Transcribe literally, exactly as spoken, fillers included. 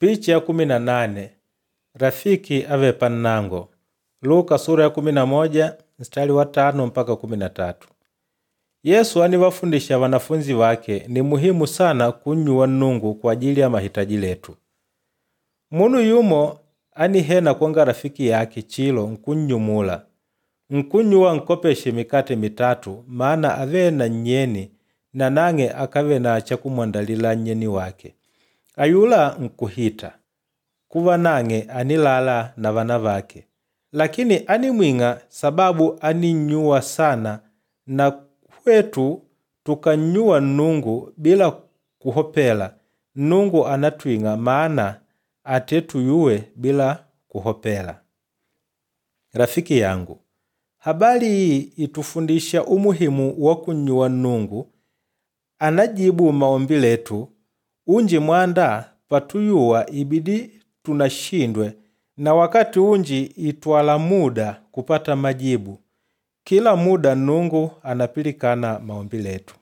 Picha ya kumi na nane. Rafiki ave panango. Luka sura ya kumi na moja mstari wa tano mpaka kumi na tatu. Yesu aniwafundisha wanafunzi wake ni muhimu sana kunywa nungu kwa ajili ya mahitaji letu. Munu yumo anihena kwanga rafiki yake chilo nkunyumula. Nkunywa nkopeshe mikate mitatu maana ave na nyeni na nange akave na chakumwandalila nyeni wake. Ayula nkuhita. Kuva nange anilala na vana vake. Lakini animwinga sababu aninyua sana na kwetu tukanyua nungu bila kuhopela. Nungu anatwinga maana atetuyue bila kuhopela. Rafiki yangu, habari hii itufundisha umuhimu wa kunyua nungu. Anajibu maombi letu. Unji mwanda patuyua ibidi tunashindwe na wakati unji itwala muda kupata majibu. Kila muda nungu anapilikana maombi letu.